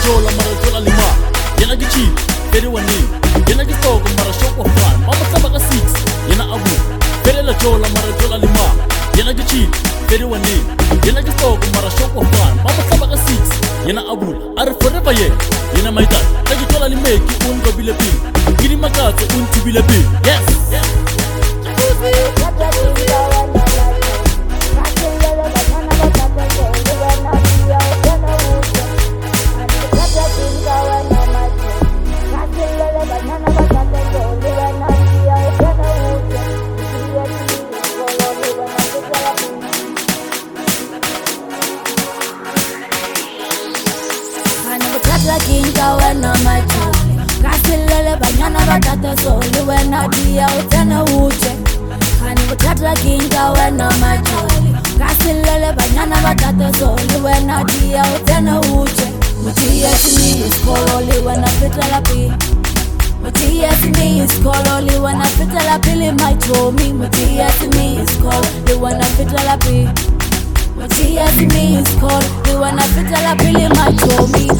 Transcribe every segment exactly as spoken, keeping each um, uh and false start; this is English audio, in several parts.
chola mara chola lima Yena gichi Fere wani Yena gistogo mara shoko fan Mama sabaka six Yena abu Fere la chola mara chola lima Yena gichi Fere wani Yena gistogo mara shoko fan Mama sabaka six Yena abu Are forever ye Yena maitan Nagi chola lime ki un go bile pin Giri makato un ti bile pin Yes Yes Kinga wena macho kasilele banyana batata soli wena dia utena uche Hani butata kinga wena macho kasilele banyana batata soli wena dia utena uche Mutia sini iskololi wena fitala pi Mutia sini iskololi wena fitala pili macho mi Mutia sini iskololi wena fitala pi Mutia sini iskololi wena fitala pili macho mi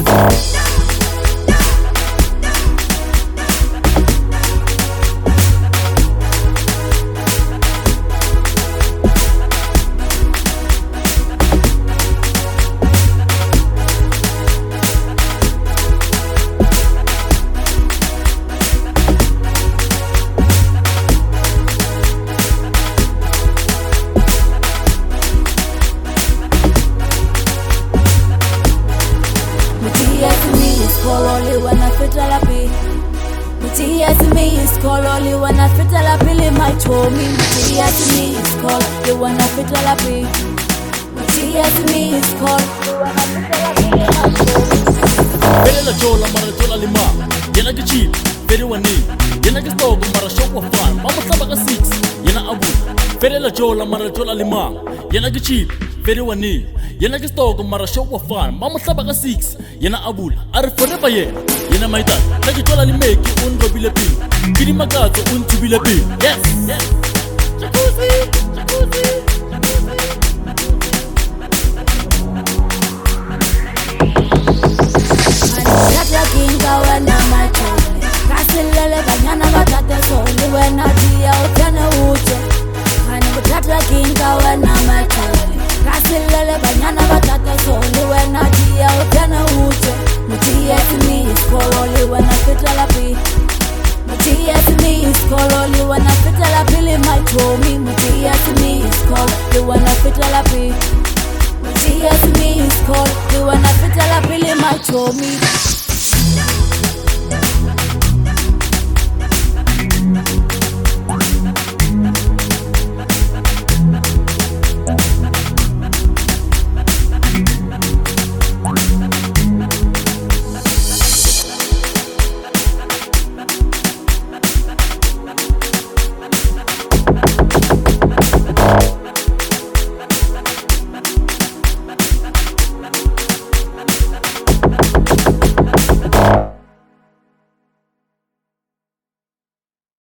Kololi wana fitala pi Mutia simi is kololi wana fitala pili machomi Mutia simi is kololi wana fitala pi Mutia simi is kololi wana fitala pili machomi Fere la chola mara chola lima Yena gichi Fere wani Yena gistogo mara shoko fan Mama sabaka six Yena abu Fere la chola mara chola lima Yena gichi Fere wani Yena gistogo mara shoko fan Mama sabaka six Yena abul Are forever ye Yena maitan Nagi chola lime ki un go bile pin Giri magato un ti bile pin Yes Yes Jacuzzi Jacuzzi Hani kinga wena macho kasilele banyana batata soli wena dia utena uche Hani butata kinga wena macho kasilele banyana batata soli wena dia utena uche Mutia simi iskololi wena fitala pi Mutia simi iskololi wena fitala pili machomi Mutia simi iskololi wena fitala pi Mutia simi iskololi wena fitala pili machomi